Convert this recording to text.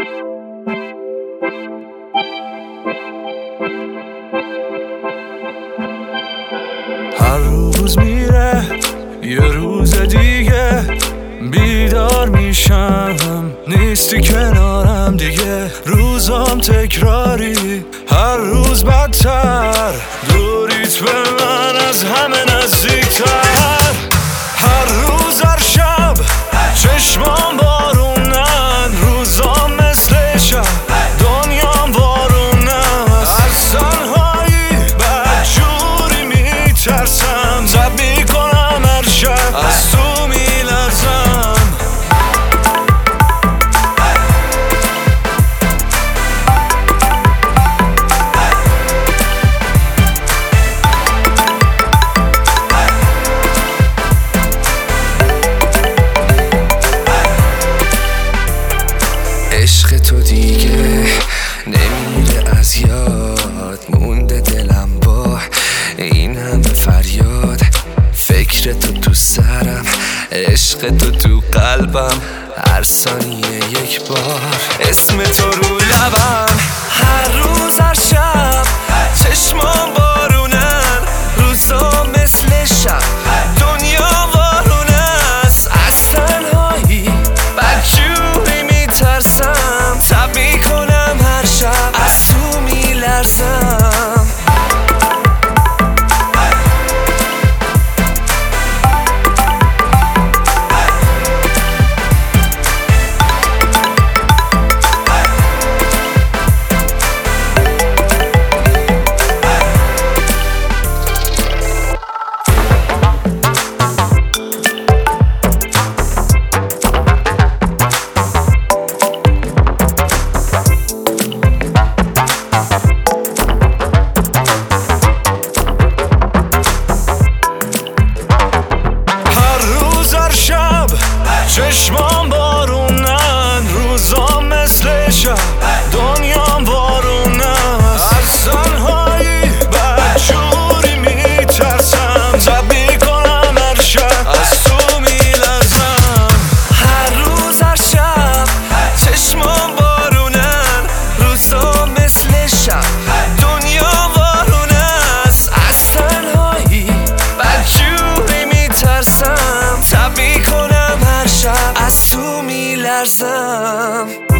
هر روز میره یه روز دیگه، بیدار میشم نیستی کنارم دیگه. روزام تکراری، هر روز بدتر، دوریت به من از همه نزدیکتر. هر روز هر شب چشمام بارونن، روزام مثل شب دنیام بارونن. از تنهایی بدجوری میترسم، زب میکنم هر شب از تو میلرزم. عشق تو دیگه نمیره از یاد، مونده دلم با این همه فریاد. فکر تو سرم، عشق تو قلبم، هر ثانیه یک بار اسم تو رو لبم. هر روز هر شب چشمام بارونن، روزا مثل شب دنیا وارونه است. از تنهایی بدجوری میترسم، تب میکنم هر شب از تو میلرزم. چشمام بارونن، روزام مثل شب دنیام بارونه است. از تنهایی بدجوری میترسم، زب میکنم هر شب از تو میلرزم. هر روز هر شب چشمام بارونن، روزا مثل شب دنیا وارونه است. از تنهایی بدجوری میترسم، تب میکنم هر شب از تو میلرزم.